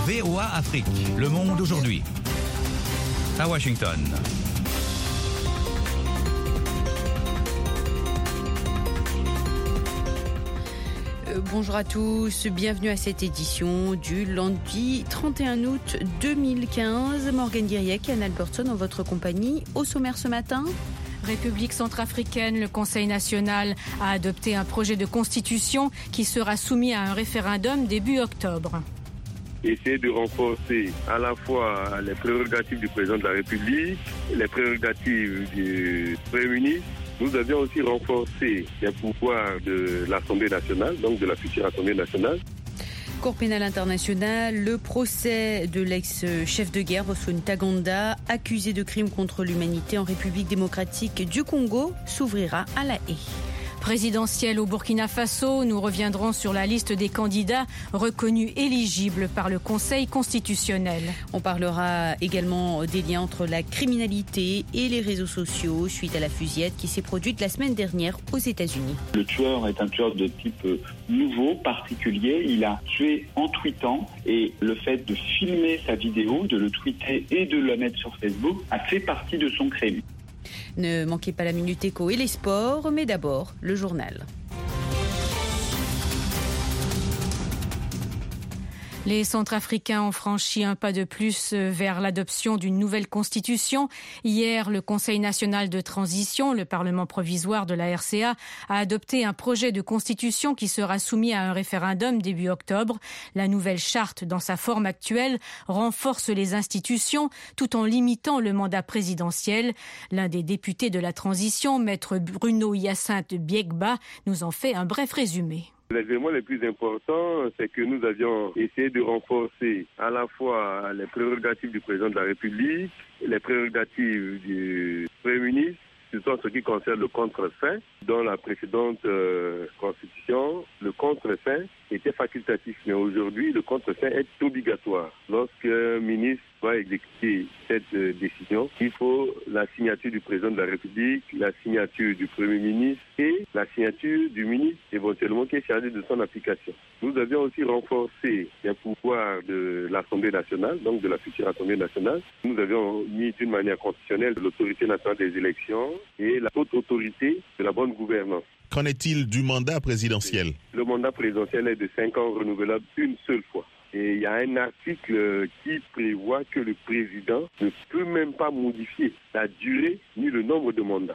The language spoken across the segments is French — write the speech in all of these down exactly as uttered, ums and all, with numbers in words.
V O A Afrique. Le monde aujourd'hui. À Washington. Bonjour à tous, bienvenue à cette édition du lundi trente et un août deux mille quinze. Morgane Guiriec et Anne Albertson en votre compagnie. Au sommaire ce matin, République centrafricaine, le Conseil national a adopté un projet de constitution qui sera soumis à un référendum début octobre. Essayer de renforcer à la fois les prérogatives du président de la République, les prérogatives du Premier ministre. Nous avions aussi renforcé les pouvoirs de l'Assemblée nationale, donc de la future Assemblée nationale. Cour pénale internationale, le procès de l'ex-chef de guerre Bosco Ntaganda, accusé de crimes contre l'humanité en République démocratique du Congo, s'ouvrira à La Haye. Présidentielle au Burkina Faso, nous reviendrons sur la liste des candidats reconnus éligibles par le Conseil constitutionnel. On parlera également des liens entre la criminalité et les réseaux sociaux suite à la fusillade qui s'est produite la semaine dernière aux États-Unis. Le tueur est un tueur de type nouveau, particulier. Il a tué en tweetant et le fait de filmer sa vidéo, de le tweeter et de la mettre sur Facebook a fait partie de son crime. Ne manquez pas la Minute Éco et les sports, mais d'abord le journal. Les Centrafricains ont franchi un pas de plus vers l'adoption d'une nouvelle constitution. Hier, le Conseil national de transition, le Parlement provisoire de la R C A, a adopté un projet de constitution qui sera soumis à un référendum début octobre. La nouvelle charte, dans sa forme actuelle, renforce les institutions tout en limitant le mandat présidentiel. L'un des députés de la transition, maître Bruno Hyacinthe Biegba, nous en fait un bref résumé. L'élément le plus important, c'est que nous avions essayé de renforcer à la fois les prérogatives du président de la République, les prérogatives du Premier ministre, surtout en ce qui concerne le contre-fin. Dans la précédente euh, constitution, le contre-fin était facultatif, mais aujourd'hui, le contre-fin est obligatoire. Lorsqu'un ministre doit exécuter cette euh, décision, il faut la signature du président de la République, la signature du Premier ministre et la signature du ministre, éventuellement, qui est chargé de son application. Nous avions aussi renforcé les pouvoirs de l'Assemblée nationale, donc de la future Assemblée nationale. Nous avions mis d'une manière constitutionnelle l'autorité nationale des élections et la haute autorité de la bonne gouvernance. Qu'en est-il du mandat présidentiel ? Le mandat présidentiel est de cinq ans renouvelable une seule fois. Et il y a un article qui prévoit que le président ne peut même pas modifier la durée ni le nombre de mandats.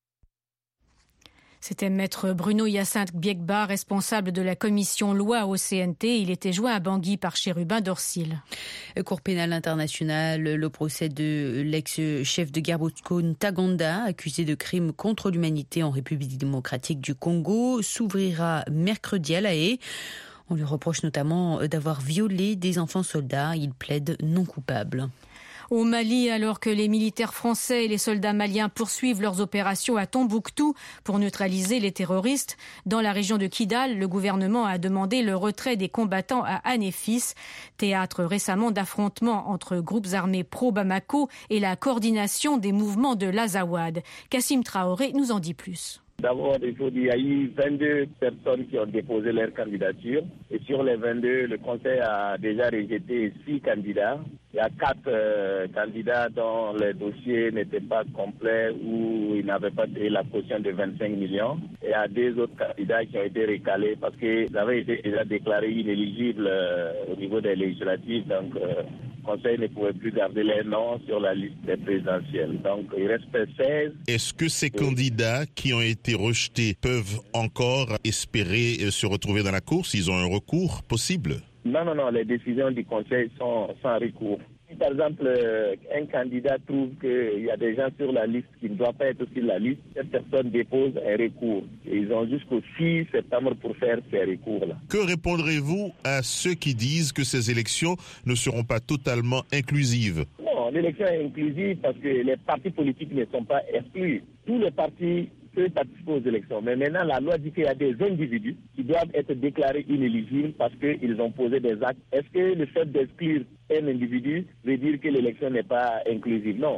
C'était maître Bruno Hyacinthe Biegba, responsable de la commission loi au C N T. Il était joint à Bangui par Chérubin Dorsil. Cour pénale internationale, le procès de l'ex-chef de guerre Bosco Ntaganda, accusé de crimes contre l'humanité en République démocratique du Congo, s'ouvrira mercredi à La Haye. On lui reproche notamment d'avoir violé des enfants soldats. Il plaide non coupable. Au Mali, alors que les militaires français et les soldats maliens poursuivent leurs opérations à Tombouctou pour neutraliser les terroristes, dans la région de Kidal, le gouvernement a demandé le retrait des combattants à Anéfis, théâtre récemment d'affrontements entre groupes armés pro-Bamako et la coordination des mouvements de l'Azawad. Kassim Traoré nous en dit plus. D'abord, il faut dire qu'il y a eu vingt-deux personnes qui ont déposé leur candidature. Et sur les vingt-deux, le Conseil a déjà rejeté six candidats. Il y a quatre euh, candidats dont les dossiers n'étaient pas complets ou ils n'avaient pas payé la caution de vingt-cinq millions. Et il y a deux autres candidats qui ont été recalés parce qu'ils avaient été déjà déclarés inéligibles euh, au niveau des législatives. Donc, euh, le Conseil ne pouvait plus garder les noms sur la liste des présidentielles. Donc, il reste seize. Est-ce que ces candidats qui ont été rejetés peuvent encore espérer se retrouver dans la course? Ils ont un recours possible? Non, non, non, les décisions du Conseil sont sans recours. Si par exemple un candidat trouve qu'il y a des gens sur la liste qui ne doivent pas être sur la liste, cette personne dépose un recours. Et ils ont jusqu'au six septembre pour faire ces recours-là. Que répondrez-vous à ceux qui disent que ces élections ne seront pas totalement inclusives? Non, l'élection est inclusive parce que les partis politiques ne sont pas exclus. Tous les partis peuvent participer aux élections. Mais maintenant, la loi dit qu'il y a des individus qui doivent être déclarés inéligibles parce qu'ils ont posé des actes. Est-ce que le fait d'exclure un individu veut dire que l'élection n'est pas inclusive? Non.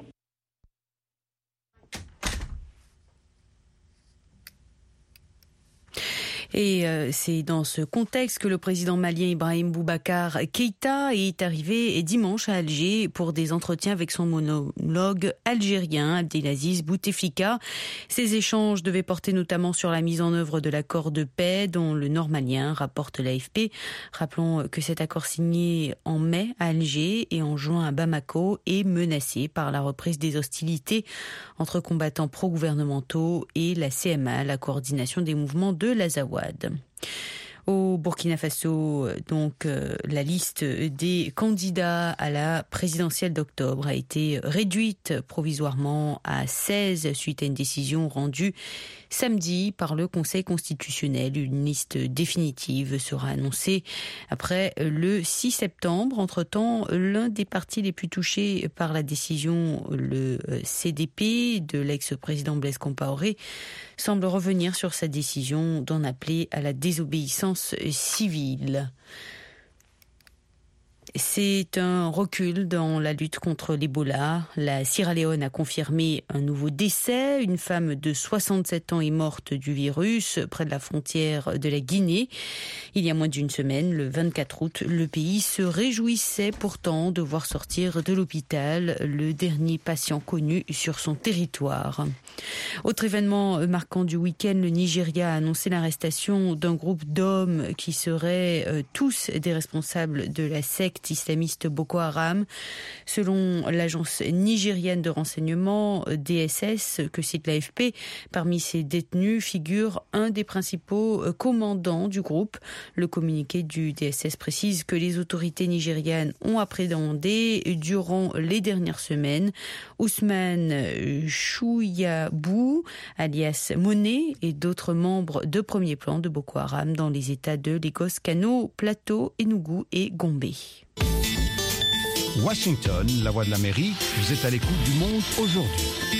Et euh, c'est dans ce contexte que le président malien Ibrahim Boubacar Keïta est arrivé dimanche à Alger pour des entretiens avec son homologue algérien Abdelaziz Bouteflika. Ces échanges devaient porter notamment sur la mise en œuvre de l'accord de paix dont le nord malien, rapporte l'A F P. Rappelons que cet accord signé en mai à Alger et en juin à Bamako est menacé par la reprise des hostilités entre combattants pro-gouvernementaux et la C M A, la coordination des mouvements de l'Azawad. Au Burkina Faso, donc, euh, la liste des candidats à la présidentielle d'octobre a été réduite provisoirement à seize suite à une décision rendue samedi par le Conseil constitutionnel. Une liste définitive sera annoncée après le six septembre. Entre-temps, l'un des partis les plus touchés par la décision, le C D P de l'ex-président Blaise Compaoré, semble revenir sur sa décision d'en appeler à la désobéissance civile. C'est un recul dans la lutte contre l'Ebola. La Sierra Leone a confirmé un nouveau décès. Une femme de soixante-sept ans est morte du virus près de la frontière de la Guinée. Il y a moins d'une semaine, le vingt-quatre août, le pays se réjouissait pourtant de voir sortir de l'hôpital le dernier patient connu sur son territoire. Autre événement marquant du week-end, le Nigeria a annoncé l'arrestation d'un groupe d'hommes qui seraient euh, tous des responsables de la secte islamiste Boko Haram. Selon l'agence nigérienne de renseignement D S S, que cite l'A F P, parmi ces détenus figure un des principaux commandants du groupe. Le communiqué du D S S précise que les autorités nigérianes ont appréhendé durant les dernières semaines Ousmane Chouyabou, alias Monet, et d'autres membres de premier plan de Boko Haram dans les États de Lagos, Kano, Plateau, Enugu et Gombe. Washington, la voix de l'Amérique, vous êtes à l'écoute du monde aujourd'hui.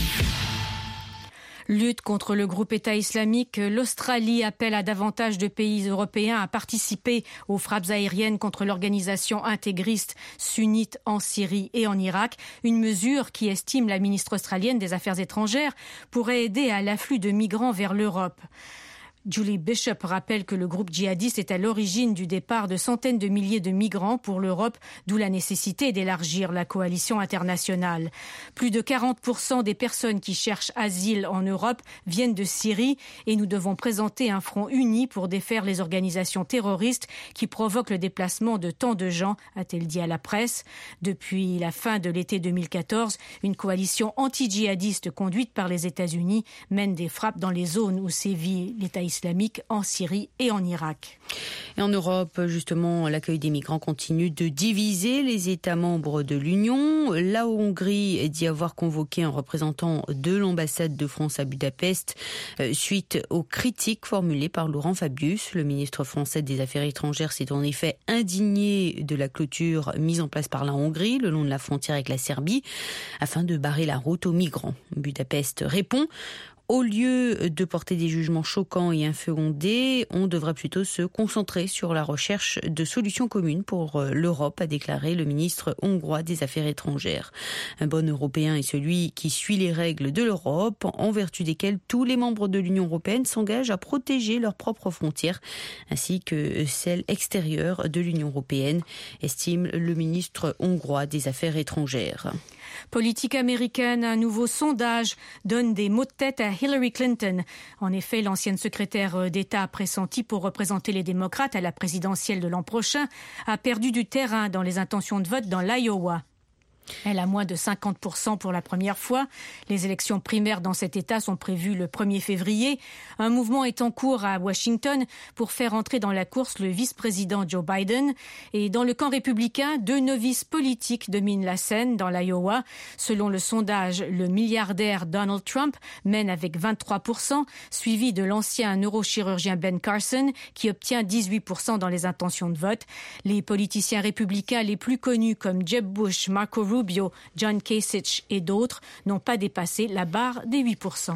Lutte contre le groupe État islamique, l'Australie appelle à davantage de pays européens à participer aux frappes aériennes contre l'organisation intégriste sunnite en Syrie et en Irak. Une mesure qui, estime la ministre australienne des Affaires étrangères, pourrait aider à l'afflux de migrants vers l'Europe. Julie Bishop rappelle que le groupe djihadiste est à l'origine du départ de centaines de milliers de migrants pour l'Europe, d'où la nécessité d'élargir la coalition internationale. Plus de quarante pour cent des personnes qui cherchent asile en Europe viennent de Syrie et nous devons présenter un front uni pour défaire les organisations terroristes qui provoquent le déplacement de tant de gens, a-t-elle dit à la presse. Depuis la fin de l'été deux mille quatorze, une coalition anti-djihadiste conduite par les États-Unis mène des frappes dans les zones où sévit l'État islamique en Syrie et en Irak. Et en Europe, justement, l'accueil des migrants continue de diviser les États membres de l'Union. La Hongrie dit avoir convoqué un représentant de l'ambassade de France à Budapest euh, suite aux critiques formulées par Laurent Fabius. Le ministre français des Affaires étrangères s'est en effet indigné de la clôture mise en place par la Hongrie le long de la frontière avec la Serbie afin de barrer la route aux migrants. Budapest répond: au lieu de porter des jugements choquants et infondés, on devrait plutôt se concentrer sur la recherche de solutions communes pour l'Europe, a déclaré le ministre hongrois des Affaires étrangères. Un bon Européen est celui qui suit les règles de l'Europe, en vertu desquelles tous les membres de l'Union européenne s'engagent à protéger leurs propres frontières, ainsi que celles extérieures de l'Union européenne, estime le ministre hongrois des Affaires étrangères. Politique américaine, un nouveau sondage donne des mots de tête à Hillary Clinton. En effet, l'ancienne secrétaire d'État pressentie pour représenter les démocrates à la présidentielle de l'an prochain a perdu du terrain dans les intentions de vote dans l'Iowa. Elle a moins de cinquante pour cent pour la première fois. Les élections primaires dans cet État sont prévues le premier février. Un mouvement est en cours à Washington pour faire entrer dans la course le vice-président Joe Biden. Et dans le camp républicain, deux novices politiques dominent la scène dans l'Iowa. Selon le sondage, le milliardaire Donald Trump mène avec vingt-trois pour cent, suivi de l'ancien neurochirurgien Ben Carson qui obtient dix-huit pour cent dans les intentions de vote. Les politiciens républicains les plus connus comme Jeb Bush, Marco Rubio, John Kasich et d'autres n'ont pas dépassé la barre des huit pour cent.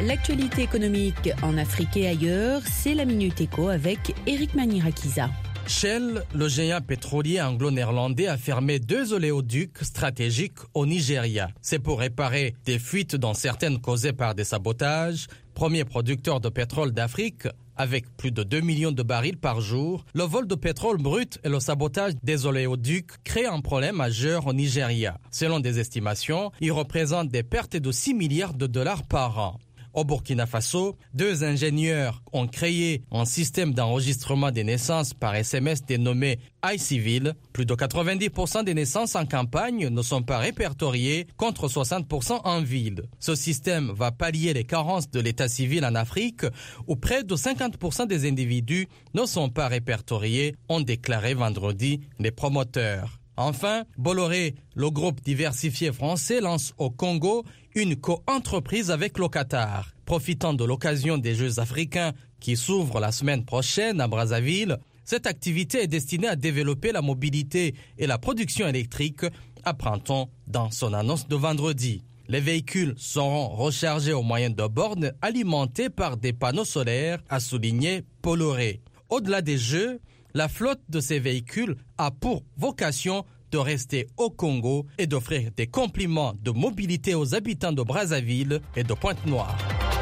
L'actualité économique en Afrique et ailleurs, c'est la Minute Éco avec Eric Manirakiza. Shell, le géant pétrolier anglo-néerlandais, a fermé deux oléoducs stratégiques au Nigeria. C'est pour réparer des fuites dont certaines causées par des sabotages. Premier producteur de pétrole d'Afrique, avec plus de deux millions de barils par jour, le vol de pétrole brut et le sabotage des oléoducs créent un problème majeur au Nigeria. Selon des estimations, ils représentent des pertes de six milliards de dollars par an. Au Burkina Faso, deux ingénieurs ont créé un système d'enregistrement des naissances par S M S dénommé iCivil. Plus de quatre-vingt-dix pour cent des naissances en campagne ne sont pas répertoriées, contre soixante pour cent en ville. Ce système va pallier les carences de l'état civil en Afrique, où près de cinquante pour cent des individus ne sont pas répertoriés, ont déclaré vendredi les promoteurs. Enfin, Bolloré, le groupe diversifié français, lance au Congo une co-entreprise avec le Qatar. Profitant de l'occasion des Jeux africains qui s'ouvrent la semaine prochaine à Brazzaville, cette activité est destinée à développer la mobilité et la production électrique, apprend-on dans son annonce de vendredi. Les véhicules seront rechargés au moyen de bornes alimentées par des panneaux solaires, a souligné Bolloré. Au-delà des Jeux, la flotte de ces véhicules a pour vocation de rester au Congo et d'offrir des compléments de mobilité aux habitants de Brazzaville et de Pointe-Noire.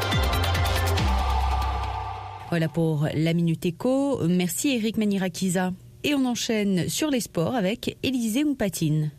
Voilà pour la Minute Éco. Merci Eric Manirakiza. Et on enchaîne sur les sports avec Élisée Oupatine.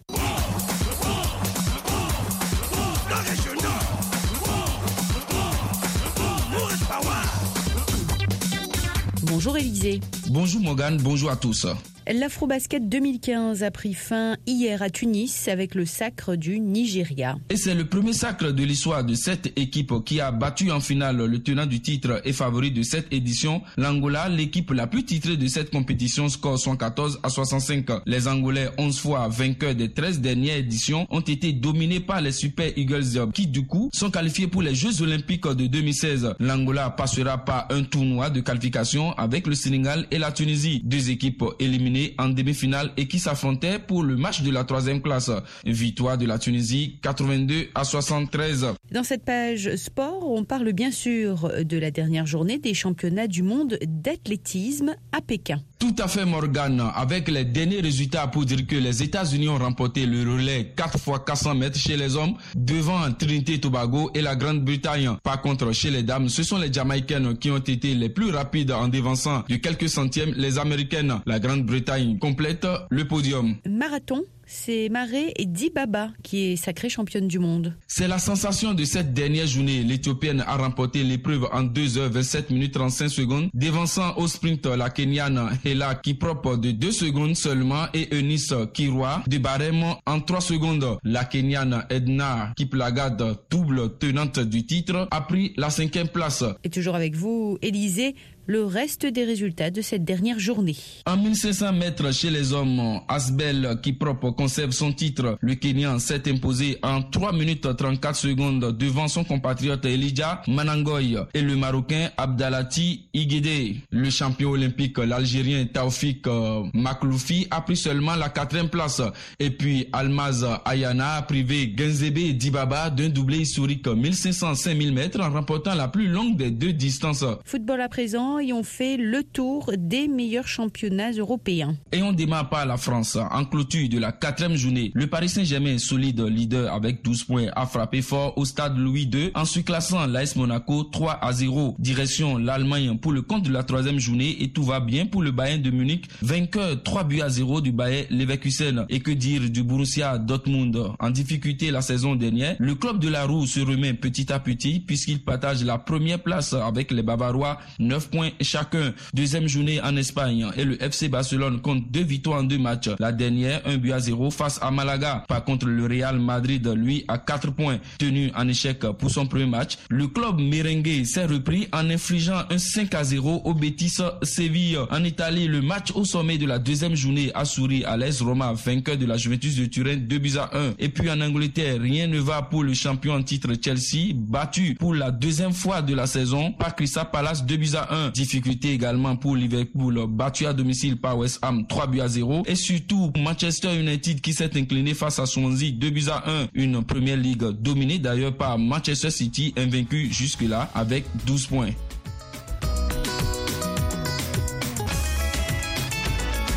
Bonjour Élisée. Bonjour Morgane, bonjour à tous. L'Afrobasket deux mille quinze a pris fin hier à Tunis avec le sacre du Nigeria. Et c'est le premier sacre de l'histoire de cette équipe qui a battu en finale le tenant du titre et favori de cette édition, l'Angola, l'équipe la plus titrée de cette compétition, score cent quatorze à soixante-cinq. Les Angolais, onze fois vainqueurs des treize dernières éditions, ont été dominés par les Super Eagles qui du coup sont qualifiés pour les Jeux Olympiques de deux mille seize. L'Angola passera par un tournoi de qualification avec le Sénégal et la Tunisie, deux équipes éliminées en demi-finale et qui s'affrontaient pour le match de la troisième classe. Victoire de la Tunisie, quatre-vingt-deux à soixante-treize. Dans cette page sport, on parle bien sûr de la dernière journée des championnats du monde d'athlétisme à Pékin. Tout à fait Morgane, avec les derniers résultats pour dire que les États-Unis ont remporté le relais quatre fois quatre cents mètres chez les hommes devant Trinité et Tobago et la Grande-Bretagne. Par contre, chez les dames, ce sont les Jamaïcaines qui ont été les plus rapides en dévançant de quelques centièmes les Américaines. La Grande-Bretagne complète le podium. Marathon, c'est Maré Dibaba qui est sacrée championne du monde. C'est la sensation de cette dernière journée. L'Éthiopienne a remporté l'épreuve en deux heures vingt-sept minutes trente-cinq secondes, dévançant au sprint la Kenyane Hela Kiprop de deux secondes seulement et Eunice Kirwa de Barème en trois secondes. La Kenyane Edna Kiplagat, double tenante du titre, a pris la cinquième place. Et toujours avec vous, Élisée, le reste des résultats de cette dernière journée. En mille cinq cents mètres chez les hommes, Asbel Kiprop conserve son titre. Le Kenyan s'est imposé en trois minutes trente-quatre secondes devant son compatriote Elijah Manangoy et le Marocain Abdalati Igede. Le champion olympique, l'Algérien Taoufik Makloufi, a pris seulement la quatrième place. Et puis Almaz Ayana a privé Genzebe Dibaba d'un doublé historique mille cinq cents à cinq mille mètres en remportant la plus longue des deux distances. Football à présent. Et ont fait le tour des meilleurs championnats européens. Et on démarre par la France. En clôture de la quatrième journée, le Paris Saint-Germain, solide leader avec douze points, a frappé fort au stade Louis deux en surclassant l'A S Monaco trois à zéro. Direction l'Allemagne pour le compte de la troisième journée et tout va bien pour le Bayern de Munich, vainqueur trois buts à zéro du Bayer Leverkusen. Et que dire du Borussia Dortmund en difficulté la saison dernière. Le club de la Roue se remet petit à petit puisqu'il partage la première place avec les Bavarois, neuf points chacun. Deuxième journée en Espagne et le F C Barcelone compte deux victoires en deux matchs. La dernière, un but à zéro face à Malaga. Par contre, le Real Madrid, lui, a quatre points. Tenu en échec pour son premier match, le club merengue s'est repris en infligeant un cinq à zéro au Betis Séville. En Italie, le match au sommet de la deuxième journée a souri à l'A S Roma, vainqueur de la Juventus de Turin, deux buts à un. Et puis en Angleterre, rien ne va pour le champion en titre Chelsea, battu pour la deuxième fois de la saison par Crystal Palace, deux buts à un. Difficulté également pour Liverpool, battu à domicile par West Ham, trois buts à zéro. Et surtout Manchester United qui s'est incliné face à Swansea, deux buts à un. Une première ligue dominée d'ailleurs par Manchester City, invaincu jusque-là avec douze points.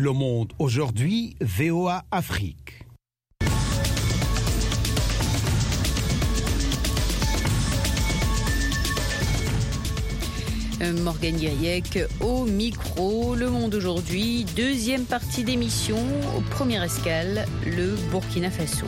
Le Monde aujourd'hui, V O A Afrique. Morgane Guiriec au micro. Le Monde aujourd'hui, deuxième partie d'émission. Première escale, le Burkina Faso.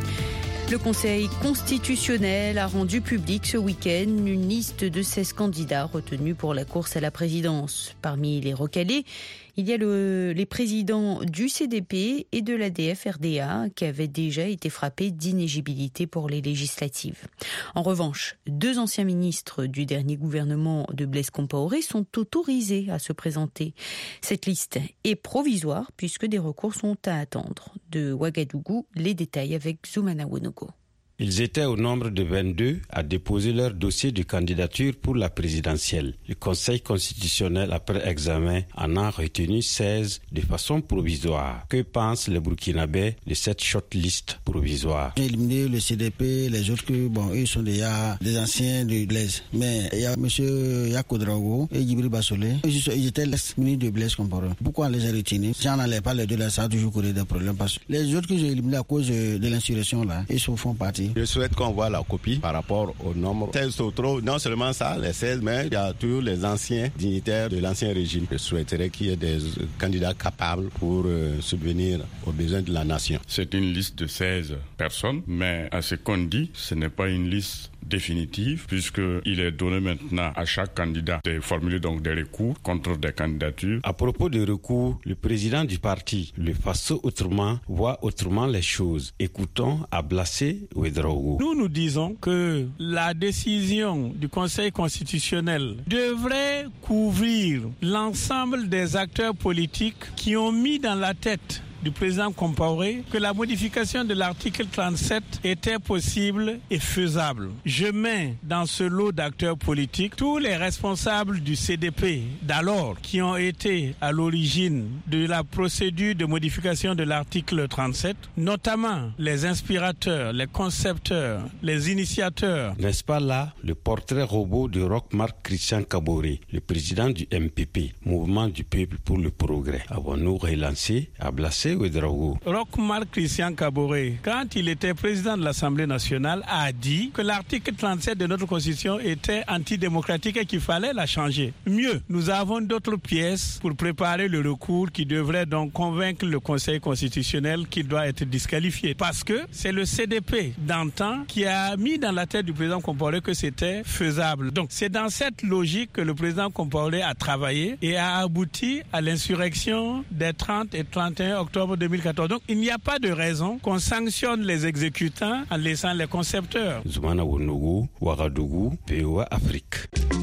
Le Conseil constitutionnel a rendu public ce week-end une liste de seize candidats retenus pour la course à la présidence. Parmi les recalés, il y a le, les présidents du C D P et de l'A D F R D A qui avaient déjà été frappés d'inéligibilité pour les législatives. En revanche, deux anciens ministres du dernier gouvernement de Blaise Compaoré sont autorisés à se présenter. Cette liste est provisoire puisque des recours sont à attendre. De Ouagadougou, les détails avec Zoumana Wonogo. Ils étaient au nombre de vingt-deux à déposer leur dossier de candidature pour la présidentielle. Le Conseil constitutionnel, après examen, en a retenu seize de façon provisoire. Que pensent les Burkinabés de cette shortlist provisoire? J'ai éliminé le C D P, les autres que, bon, eux sont déjà des anciens de Blaise. Mais il y a M. Yako Drago et Djibril Bassolé. Ils étaient l'ex-ministre de Blaise Compaoré. Pourquoi on les a retenus? Si on n'allait pas les deux là, ça a toujours causé des problèmes. Parce que les autres que j'ai éliminés à cause de l'insurrection là, ils se font partie. Je souhaite qu'on voit la copie par rapport au nombre. seize autres, non seulement ça, les seize, mais il y a tous les anciens dignitaires de l'ancien régime. Je souhaiterais qu'il y ait des candidats capables pour euh, subvenir aux besoins de la nation. C'est une liste de seize personnes, mais à ce qu'on dit, ce n'est pas une liste définitive, puisqu'il est donné maintenant à chaque candidat de formuler donc des recours contre des candidatures. À propos de recours, le président du parti, le Faso autrement, voit autrement les choses. Écoutons Ablassé Ouedraogo. Nous, nous disons que la décision du Conseil constitutionnel devrait couvrir l'ensemble des acteurs politiques qui ont mis dans la tête du président Compaoré que la modification de l'article trente-sept était possible et faisable. Je mets dans ce lot d'acteurs politiques tous les responsables du C D P d'alors qui ont été à l'origine de la procédure de modification de l'article trente-sept, notamment les inspirateurs, les concepteurs, les initiateurs. N'est-ce pas là le portrait robot de Roch-Marc Christian Kaboré, le président du M P P, Mouvement du Peuple pour le Progrès? Avons-nous relancé à Blassé Roch-Marc Christian Kaboré, quand il était président de l'Assemblée nationale, a dit que l'article trente-sept de notre Constitution était antidémocratique et qu'il fallait la changer. Mieux, nous avons d'autres pièces pour préparer le recours qui devrait donc convaincre le Conseil constitutionnel qu'il doit être disqualifié. Parce que c'est le C D P d'antan qui a mis dans la tête du président Compaoré que c'était faisable. Donc c'est dans cette logique que le président Compaoré a travaillé et a abouti à l'insurrection des trente et trente et un octobre deux mille quatorze. Donc il n'y a pas de raison qu'on sanctionne les exécutants en laissant les concepteurs. Zoumana Wonogo, Ouagadougou, V O A Afrique.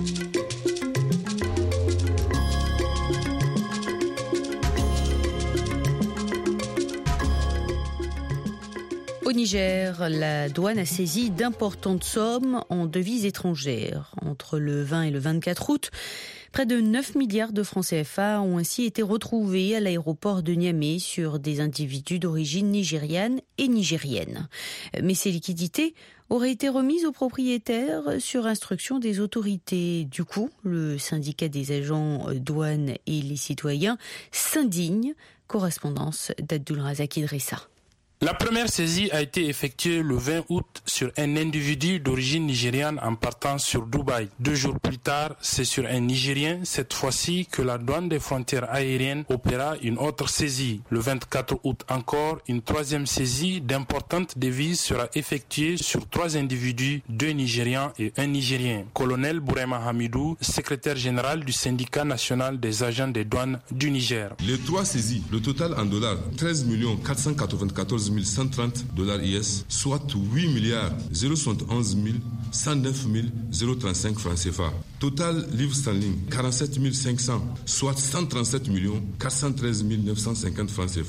Au Niger, la douane a saisi d'importantes sommes en devises étrangères. Entre le vingt et le vingt-quatre août, près de neuf milliards de francs C F A ont ainsi été retrouvés à l'aéroport de Niamey sur des individus d'origine nigériane et nigérienne. Mais ces liquidités auraient été remises aux propriétaires sur instruction des autorités. Du coup, le syndicat des agents douanes et les citoyens s'indignent. Correspondance d'Abdulrazak Idrissa. La première saisie a été effectuée le vingt août sur un individu d'origine nigériane en partant sur Dubaï. Deux jours plus tard, c'est sur un Nigérien, cette fois-ci, que la douane des frontières aériennes opéra une autre saisie. Le vingt-quatre août encore, une troisième saisie d'importantes devises sera effectuée sur trois individus, deux Nigérians et un Nigérien. Colonel Bourema Hamidou, secrétaire général du syndicat national des agents des douanes du Niger. Les trois saisies, le total en dollars, treize millions quatre cent quatre-vingt-quatorze mille cent trente dollars I S, soit huit milliards zéro soixante et onze mille cent neuf mille zéro trente-cinq francs C F A. Total livres sterling, quarante-sept mille cinq cents, soit cent trente-sept millions quatre cent treize mille neuf cent cinquante francs C F A.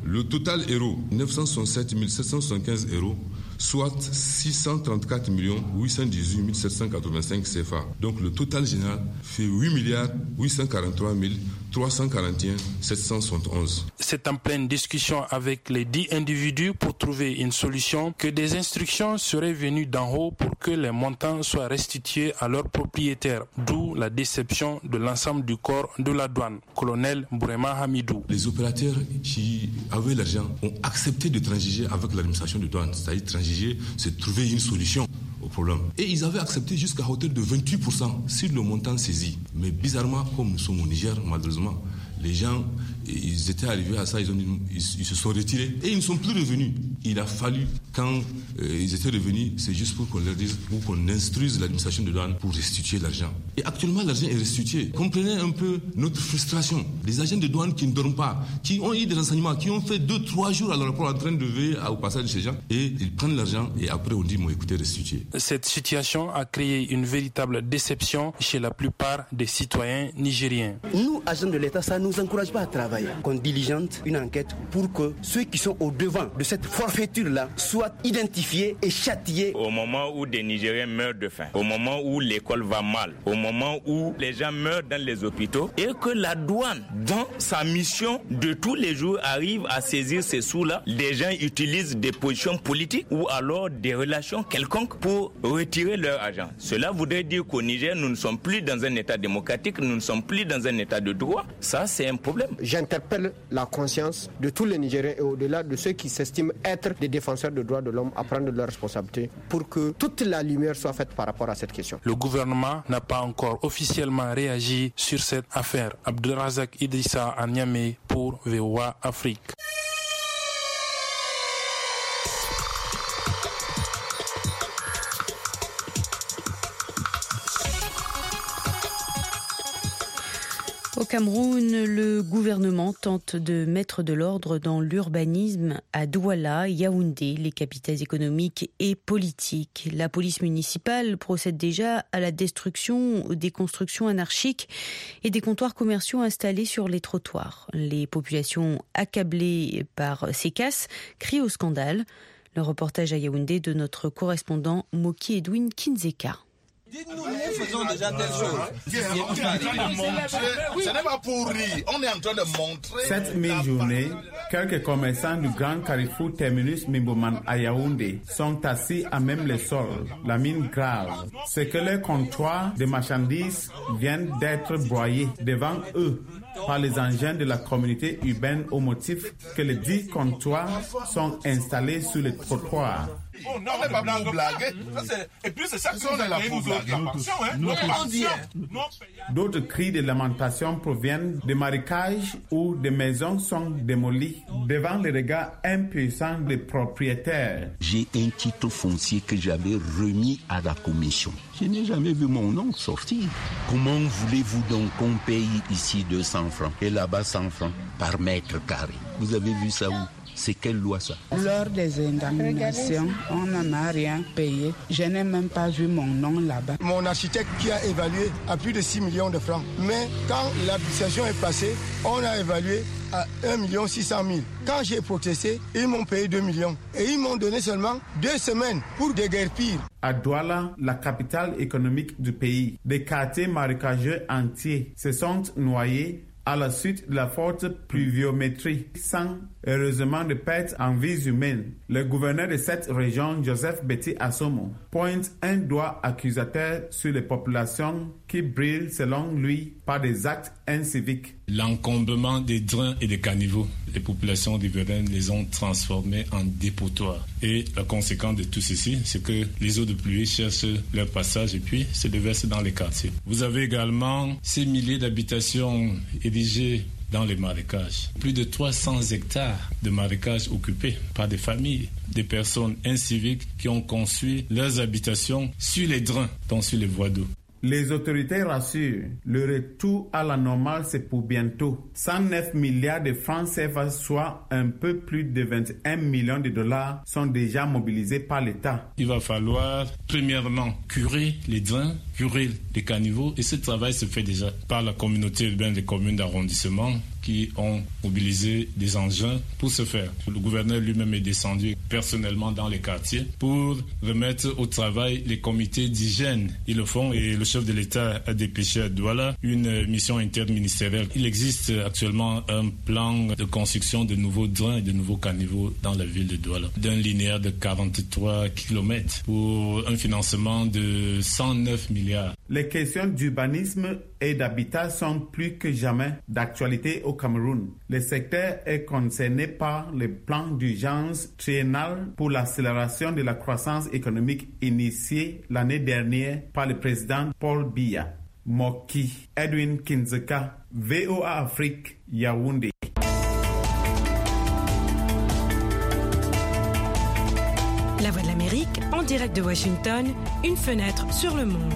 Le total euro, neuf cent soixante-sept mille sept cent soixante-quinze euros, soit six cent trente-quatre millions huit cent dix-huit mille sept cent quatre-vingt-cinq C F A. Donc le total général fait huit milliards huit cent quarante-trois mille trois cent quarante et un sept cent soixante et onze. C'est en pleine discussion avec les dix individus pour trouver une solution que des instructions seraient venues d'en haut pour que les montants soient restitués à leurs propriétaires, d'où la déception de l'ensemble du corps de la douane. Colonel Bourema Hamidou. Les opérateurs qui avaient l'argent ont accepté de transiger avec l'administration de douane, c'est-à-dire transiger, c'est trouver une solution au problème. Et ils avaient accepté jusqu'à hauteur de vingt-huit pour cent sur le montant saisi. Mais bizarrement, comme nous sommes au Niger, malheureusement, les gens, ils étaient arrivés à ça, ils, ont, ils, ils se sont retirés et ils ne sont plus revenus. Il a fallu, quand euh, ils étaient revenus, c'est juste pour qu'on leur dise, pour qu'on instruise l'administration de douane pour restituer l'argent. Et actuellement, l'argent est restitué. Comprenez un peu notre frustration. Les agents de douane qui ne dorment pas, qui ont eu des renseignements, qui ont fait deux, trois jours à l'aéroport en train de veiller au passage de ces gens, et ils prennent l'argent et après on dit, bon écoutez, restituez. Cette situation a créé une véritable déception chez la plupart des citoyens nigériens. Nous, agents de l'État, ça ne nous encourage pas à travailler. Qu'on diligente une enquête pour que ceux qui sont au devant de cette forfaiture-là soient identifiés et châtiés. Au moment où des Nigériens meurent de faim, au moment où l'école va mal, au moment où les gens meurent dans les hôpitaux, et que la douane, dans sa mission de tous les jours, arrive à saisir ces sous-là, les gens utilisent des positions politiques ou alors des relations quelconques pour retirer leur argent. Cela voudrait dire qu'au Niger, nous ne sommes plus dans un état démocratique, nous ne sommes plus dans un état de droit. Ça, c'est un problème. J'interpelle la conscience de tous les Nigériens et au-delà de ceux qui s'estiment être des défenseurs des droits de l'homme à prendre leurs responsabilités pour que toute la lumière soit faite par rapport à cette question. Le gouvernement n'a pas encore officiellement réagi sur cette affaire. Abdelrazak Idrissa à Niamey pour V O A Afrique. Au Cameroun, le gouvernement tente de mettre de l'ordre dans l'urbanisme à Douala, Yaoundé, les capitales économiques et politiques. La police municipale procède déjà à la destruction des constructions anarchiques et des comptoirs commerciaux installés sur les trottoirs. Les populations accablées par ces casses crient au scandale. Le reportage à Yaoundé de notre correspondant Moki Edwin Kinzeka. Dites-nous, nous faisons déjà telle chose. On est en train de montrer, ce n'est pas pour rire, on est en train de montrer. Cette mi-journée, quelques commerçants du grand carrefour terminus Mimboman à Yaoundé sont assis à même le sol, la mine grave. C'est que leurs comptoirs de marchandises viennent d'être broyés devant eux par les engins de la communauté urbaine au motif que les dix comptoirs sont installés sur le trottoir. Oh non, on n'est pas pour blaguer. Et puis c'est ça qu'on est là pour blaguer. D'autres cris de lamentation proviennent des marécages où des maisons sont démolies devant les regards impuissants des propriétaires. J'ai un titre foncier que j'avais remis à la commission. Je n'ai jamais vu mon nom sortir. Comment voulez-vous donc qu'on paye ici deux cents francs et là-bas cent francs par mètre carré? Vous avez vu ça où? C'est quelle loi ça? Lors des indemnisations, on n'en a rien payé. Je n'ai même pas vu mon nom là-bas. Mon architecte qui a évalué à plus de six millions de francs. Mais quand l'application est passée, on a évalué à un million six cent mille. Quand j'ai protesté, ils m'ont payé deux millions. Et ils m'ont donné seulement deux semaines pour déguerpir. À Douala, la capitale économique du pays, des quartiers marécageux entiers se sont noyés à la suite de la forte pluviométrie, sans heureusement de pertes en vies humaines. Le gouverneur de cette région, Joseph Betty Assomo, pointe un doigt accusateur sur les populations qui brillent, selon lui, par des actes inciviques. L'encombrement des drains et des caniveaux, les populations riveraines les ont transformés en dépotoirs. Et la conséquence de tout ceci, c'est que les eaux de pluie cherchent leur passage et puis se déversent dans les quartiers. Vous avez également ces milliers d'habitations érigées dans les marécages. Plus de trois cents hectares de marécages occupés par des familles, des personnes inciviques qui ont construit leurs habitations sur les drains, donc sur les voies d'eau. Les autorités rassurent, le retour à la normale c'est pour bientôt. cent neuf milliards de francs C F A, soit un peu plus de vingt et un millions de dollars, sont déjà mobilisés par l'État. Il va falloir, premièrement, curer les drains, curer les caniveaux, et ce travail se fait déjà par la communauté urbaine des communes d'arrondissement, qui ont mobilisé des engins pour ce faire. Le gouverneur lui-même est descendu personnellement dans les quartiers pour remettre au travail les comités d'hygiène. Ils le font et le chef de l'État a dépêché à Douala une mission interministérielle. Il existe actuellement un plan de construction de nouveaux drains et de nouveaux caniveaux dans la ville de Douala, d'un linéaire de quarante-trois kilomètres pour un financement de cent neuf milliards. Les questions d'urbanisme et d'habitat sont plus que jamais d'actualité au Cameroun. Le secteur est concerné par le plan d'urgence triennal pour l'accélération de la croissance économique initié l'année dernière par le président Paul Biya. Moki, Edwin Kinzeka, V O A Afrique, Yaoundé. La Voix de l'Amérique, en direct de Washington, une fenêtre sur le monde.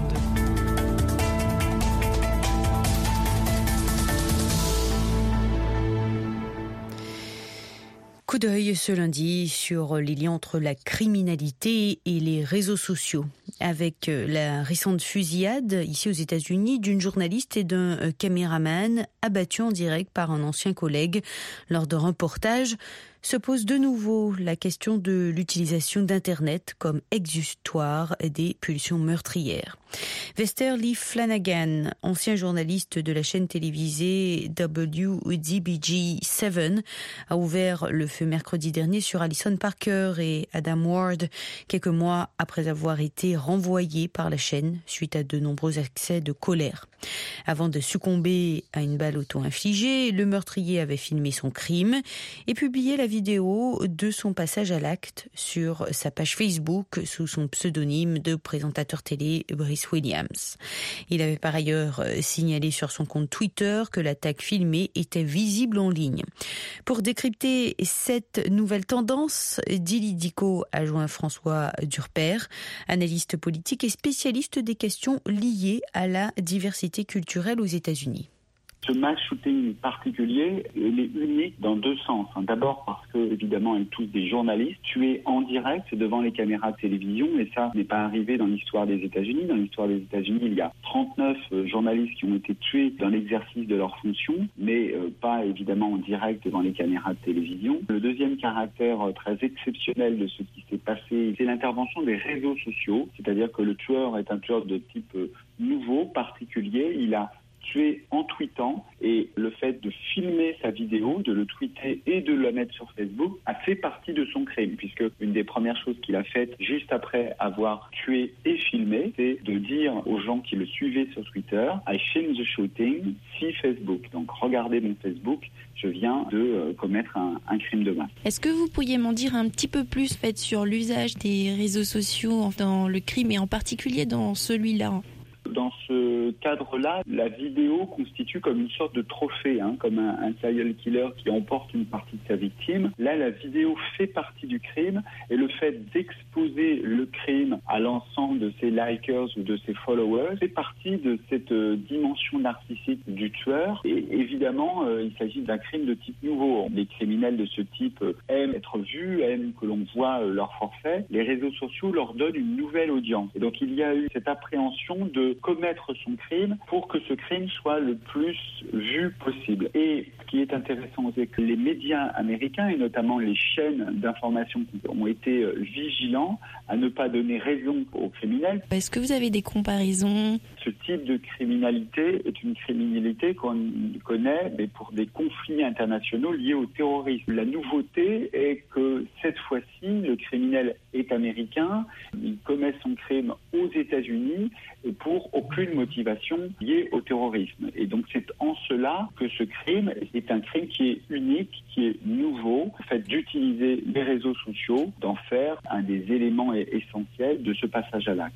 Coup d'œil ce lundi sur les liens entre la criminalité et les réseaux sociaux. Avec la récente fusillade ici aux États-Unis d'une journaliste et d'un caméraman abattus en direct par un ancien collègue lors d'un reportage, se pose de nouveau la question de l'utilisation d'Internet comme exutoire des pulsions meurtrières. Vester Lee Flanagan, ancien journaliste de la chaîne télévisée W D B G sept, a ouvert le feu mercredi dernier sur Alison Parker et Adam Ward, quelques mois après avoir été renvoyé par la chaîne suite à de nombreux accès de colère. Avant de succomber à une balle auto-infligée, le meurtrier avait filmé son crime et publié la vidéo de son passage à l'acte sur sa page Facebook sous son pseudonyme de présentateur télé Brice Williams. Il avait par ailleurs signalé sur son compte Twitter que l'attaque filmée était visible en ligne. Pour décrypter cette nouvelle tendance, Dili Diko a joint François Durper, analyste politique et spécialiste des questions liées à la diversité culturelle aux États-Unis. Ce mass shooting particulier, il est unique dans deux sens. D'abord parce que, évidemment, elle touche des journalistes tués en direct devant les caméras de télévision, et ça n'est pas arrivé dans l'histoire des États-Unis. Dans l'histoire des États-Unis, il y a trente-neuf journalistes qui ont été tués dans l'exercice de leurs fonctions, mais pas évidemment en direct devant les caméras de télévision. Le deuxième caractère très exceptionnel de ce qui s'est passé, c'est l'intervention des réseaux sociaux, c'est-à-dire que le tueur est un tueur de type nouveau, particulier. Il a tué en tweetant, et le fait de filmer sa vidéo, de le tweeter et de la mettre sur Facebook a fait partie de son crime, puisque une des premières choses qu'il a faites juste après avoir tué et filmé, c'est de dire aux gens qui le suivaient sur Twitter « I filmed the shooting, see Facebook ». Donc regardez mon Facebook, je viens de euh, commettre un, un crime de masse. Est-ce que vous pourriez m'en dire un petit peu plus fait, sur l'usage des réseaux sociaux dans le crime et en particulier dans celui-là ? Dans ce cadre-là, la vidéo constitue comme une sorte de trophée, hein, comme un, un serial killer qui emporte une partie de sa victime. Là, la vidéo fait partie du crime, et le fait d'exposer le crime à l'ensemble de ses likers ou de ses followers fait partie de cette euh, dimension narcissique du tueur. Et évidemment, euh, il s'agit d'un crime de type nouveau. Les criminels de ce type euh, aiment être vus, aiment que l'on voit euh, leur forfait. Les réseaux sociaux leur donnent une nouvelle audience. Et donc, il y a eu cette appréhension de commettre son crime pour que ce crime soit le plus vu possible. Et ce qui est intéressant, c'est que les médias américains, et notamment les chaînes d'information, ont été vigilants à ne pas donner raison aux criminels. Est-ce que vous avez des comparaisons ? Ce type de criminalité est une criminalité qu'on connaît, mais pour des conflits internationaux liés au terrorisme. La nouveauté est que cette fois-ci, le criminel est américain, il commet son crime aux États-Unis et pour aucune motivation liée au terrorisme. Et donc c'est en cela que ce crime est un crime qui est unique, qui est nouveau, le fait d'utiliser les réseaux sociaux, d'en faire un des éléments essentiels de ce passage à l'acte.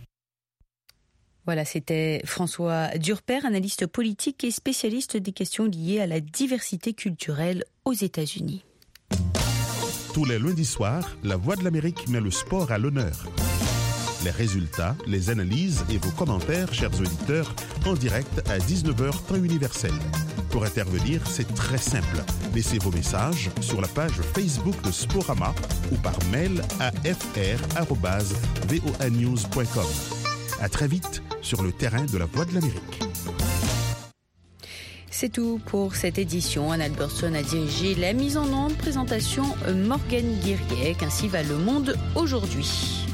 Voilà, c'était François Durper, analyste politique et spécialiste des questions liées à la diversité culturelle aux États-Unis. Tous les lundis soirs, La Voix de l'Amérique met le sport à l'honneur. Les résultats, les analyses et vos commentaires, chers auditeurs, en direct à dix-neuf heures temps universel. Pour intervenir, c'est très simple. Laissez vos messages sur la page Facebook de Sporama ou par mail à f r arobase voa news point com. À très vite sur le terrain de La Voix de l'Amérique. C'est tout pour cette édition. Anne Albertson a dirigé la mise en onde, présentation Morgane Guiriec. Ainsi va le monde aujourd'hui.